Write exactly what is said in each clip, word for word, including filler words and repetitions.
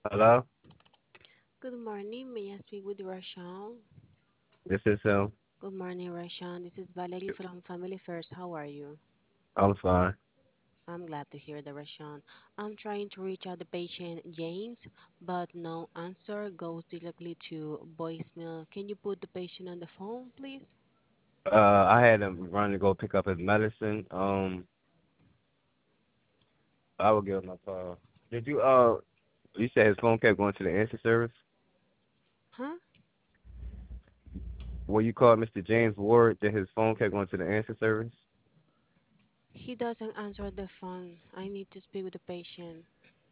Hello, Good morning. May I speak with Rashan? this is him. Good morning, Rashan. This is Valerie from Family First. How are you? I'm fine. I'm glad to hear that, Rashan. I'm trying to reach out the patient James, but no answer goes directly to voicemail. Can you put the patient on the phone, please? Uh, I had him run to go pick up his medicine. Um, I will give him a call. Did you uh? You said his phone kept going to the answer service. Huh? When you called Mister James Ward, then his phone kept going to the answer service. He doesn't answer the phone. I need to speak with the patient.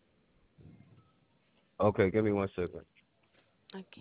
Okay, give me one second. Okay.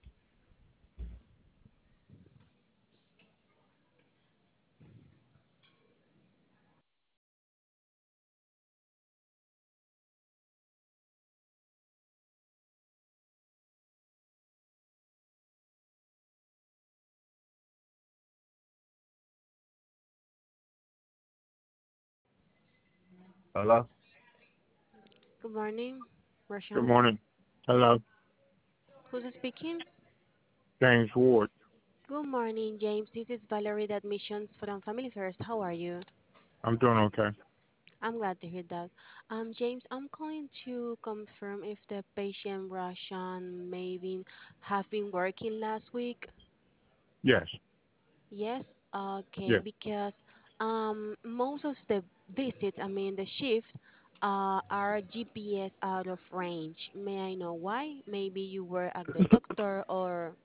Hello. Good morning, Good Rashan. morning. Hello, Who's speaking? James Ward. Good morning, James. This is Valerie, the admissions from Family First. How are you? I'm doing okay. I'm glad to hear that. Um, James, I'm calling to confirm if the patient Rashan maybe have been working last week. Yes, Yes, okay, yes. because um most of the visits, I mean the shift, uh, are G P S out of range. May I know why? Maybe you were at the doctor, or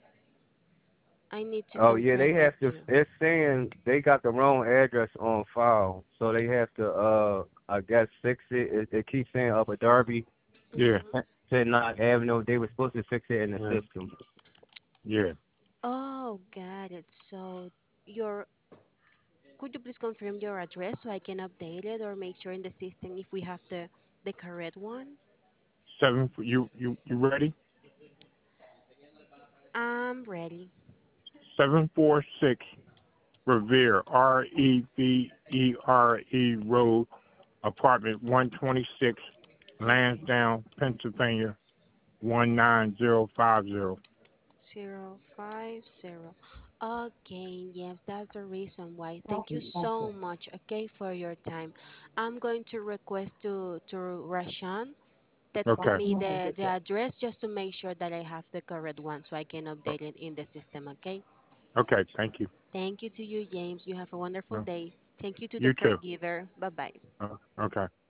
I need to Oh yeah, they confirm with have to. you. It's saying they got the wrong address on file, so they have to. Uh, I guess fix it. It, it keeps saying Upper Darby, Yeah, Mm-hmm. Knox Avenue. They were supposed to fix it in the yeah, system. yeah. Oh, got it. So your could you please confirm your address so I can update it or make sure in the system if we have the the correct one? Seven. You you you ready? I'm ready. Seven four six Revere R E V E R E Road, apartment one twenty six, Lansdowne, Pennsylvania one nine zero five zero. Zero five zero. Okay, yes, that's the reason why. Thank you so much, okay, for your time. I'm going to request to to Rashan text Okay. me the the address just to make sure that I have the correct one so I can update it in the system, okay? Okay. Thank you. Thank you to you, James. You have a wonderful Uh, day. Thank you to the You too. caregiver. Bye bye. Uh, okay.